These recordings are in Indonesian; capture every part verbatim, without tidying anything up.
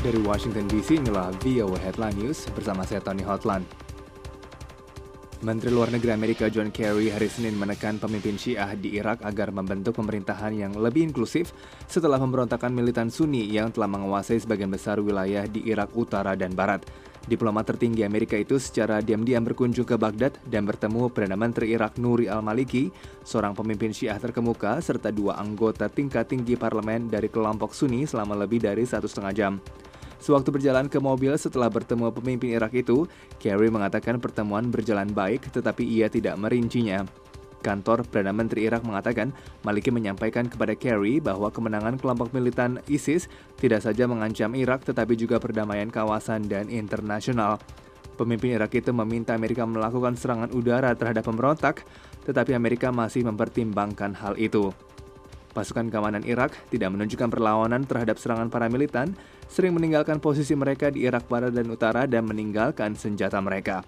Dari Washington D C, inilah V O A Headline News bersama saya Tony Hotland. Menteri Luar Negeri Amerika John Kerry hari Senin menekan pemimpin Syiah di Irak agar membentuk pemerintahan yang lebih inklusif setelah pemberontakan militan Sunni yang telah menguasai sebagian besar wilayah di Irak Utara dan Barat. Diplomat tertinggi Amerika itu secara diam-diam berkunjung ke Baghdad dan bertemu Perdana Menteri Irak Nouri al-Maliki, seorang pemimpin Syiah terkemuka, serta dua anggota tingkat tinggi parlemen dari kelompok Sunni selama lebih dari satu setengah jam. Sewaktu berjalan ke mobil setelah bertemu pemimpin Irak itu, Kerry mengatakan pertemuan berjalan baik tetapi ia tidak merincinya. Kantor Perdana Menteri Irak mengatakan Maliki menyampaikan kepada Kerry bahwa kemenangan kelompok militan ISIS tidak saja mengancam Irak tetapi juga perdamaian kawasan dan internasional. Pemimpin Irak itu meminta Amerika melakukan serangan udara terhadap pemberontak, tetapi Amerika masih mempertimbangkan hal itu. Pasukan keamanan Irak tidak menunjukkan perlawanan terhadap serangan para militan, sering meninggalkan posisi mereka di Irak Barat dan Utara dan meninggalkan senjata mereka.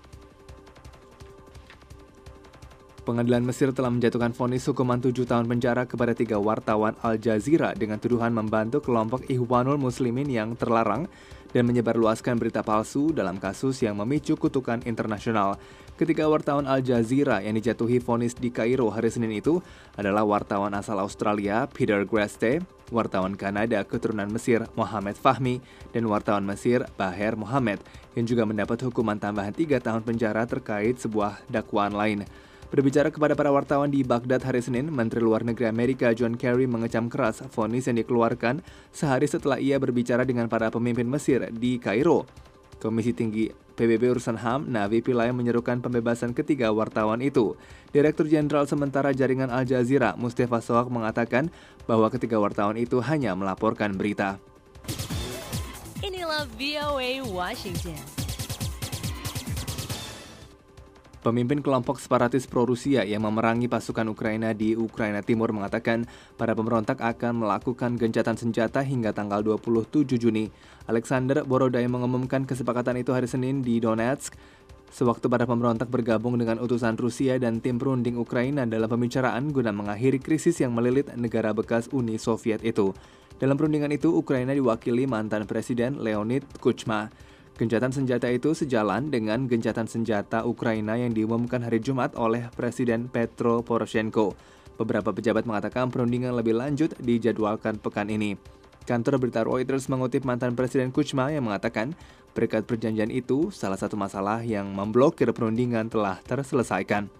Pengadilan Mesir telah menjatuhkan vonis hukuman tujuh tahun penjara kepada tiga wartawan Al Jazeera dengan tuduhan membantu kelompok Ikhwanul Muslimin yang terlarang dan menyebarluaskan berita palsu dalam kasus yang memicu kutukan internasional. Ketiga wartawan Al Jazeera yang dijatuhi vonis di Kairo hari Senin itu adalah wartawan asal Australia Peter Greste, wartawan Kanada keturunan Mesir Mohamed Fahmy, dan wartawan Mesir Baher Mohamed yang juga mendapat hukuman tambahan tiga tahun penjara terkait sebuah dakwaan lain. Berbicara kepada para wartawan di Baghdad hari Senin, Menteri Luar Negeri Amerika John Kerry mengecam keras vonis yang dikeluarkan sehari setelah ia berbicara dengan para pemimpin Mesir di Kairo. Komisi Tinggi P B B Urusan H A M, Navi Pillay menyerukan pembebasan ketiga wartawan itu. Direktur Jenderal Sementara Jaringan Al Jazeera, Mustafa Sowak, mengatakan bahwa ketiga wartawan itu hanya melaporkan berita. Inilah V O A Washington. Pemimpin kelompok separatis pro-Rusia yang memerangi pasukan Ukraina di Ukraina Timur mengatakan para pemberontak akan melakukan gencatan senjata hingga tanggal dua puluh tujuh Juni. Alexander Boroday mengumumkan kesepakatan itu hari Senin di Donetsk, sewaktu para pemberontak bergabung dengan utusan Rusia dan tim perunding Ukraina dalam pembicaraan guna mengakhiri krisis yang melilit negara bekas Uni Soviet itu. Dalam perundingan itu, Ukraina diwakili mantan Presiden Leonid Kuchma. Gencatan senjata itu sejalan dengan gencatan senjata Ukraina yang diumumkan hari Jumat oleh Presiden Petro Poroshenko. Beberapa pejabat mengatakan perundingan lebih lanjut dijadwalkan pekan ini. Kantor berita Reuters mengutip mantan Presiden Kuchma yang mengatakan berkat perjanjian itu, salah satu masalah yang memblokir perundingan telah terselesaikan.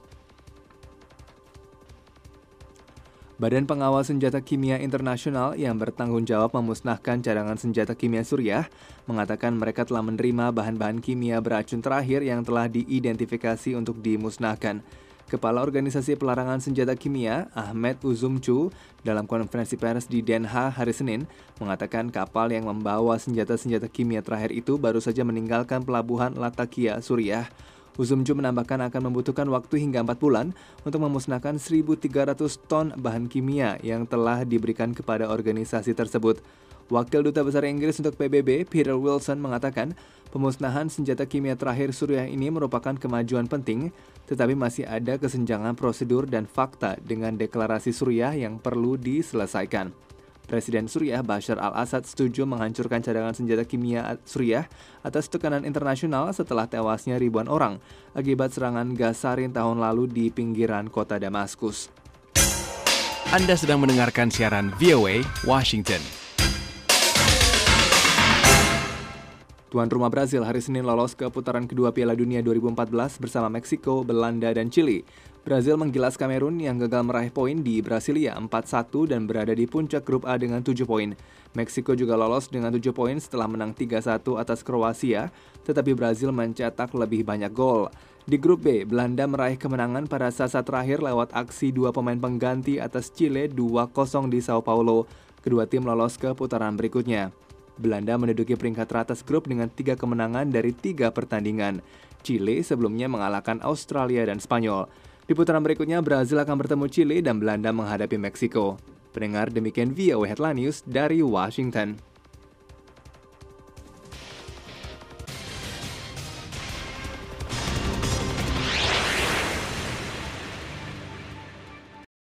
Badan Pengawal Senjata Kimia Internasional yang bertanggung jawab memusnahkan cadangan senjata kimia Suriah mengatakan mereka telah menerima bahan-bahan kimia beracun terakhir yang telah diidentifikasi untuk dimusnahkan. Kepala Organisasi Pelarangan Senjata Kimia, Ahmed Uzumcu, dalam konferensi pers di Den Haag hari Senin, mengatakan kapal yang membawa senjata-senjata kimia terakhir itu baru saja meninggalkan pelabuhan Latakia, Suriah. Uzumcu menambahkan akan membutuhkan waktu hingga empat bulan untuk memusnahkan seribu tiga ratus ton bahan kimia yang telah diberikan kepada organisasi tersebut. Wakil Duta Besar Inggris untuk P B B, Peter Wilson, mengatakan pemusnahan senjata kimia terakhir Suriah ini merupakan kemajuan penting, tetapi masih ada kesenjangan prosedur dan fakta dengan deklarasi Suriah yang perlu diselesaikan. Presiden Suriah Bashar al-Assad setuju menghancurkan cadangan senjata kimia Suriah atas tekanan internasional setelah tewasnya ribuan orang akibat serangan gas sarin tahun lalu di pinggiran kota Damaskus. Anda sedang mendengarkan siaran V O A Washington. Tuan rumah Brazil hari Senin lolos ke putaran kedua Piala Dunia dua ribu empat belas bersama Meksiko, Belanda, dan Chili. Brazil menggilas Kamerun yang gagal meraih poin di Brasilia empat satu dan berada di puncak grup A dengan tujuh poin. Meksiko juga lolos dengan tujuh poin setelah menang tiga satu atas Kroasia, tetapi Brazil mencetak lebih banyak gol. Di grup B, Belanda meraih kemenangan pada sasa terakhir lewat aksi dua pemain pengganti atas Chile dua kosong di Sao Paulo. Kedua tim lolos ke putaran berikutnya. Belanda menduduki peringkat teratas grup dengan tiga kemenangan dari tiga pertandingan. Chile sebelumnya mengalahkan Australia dan Spanyol. Di putaran berikutnya, Brazil akan bertemu Chile dan Belanda menghadapi Meksiko. Pendengar, demikian V O A Headline News dari Washington.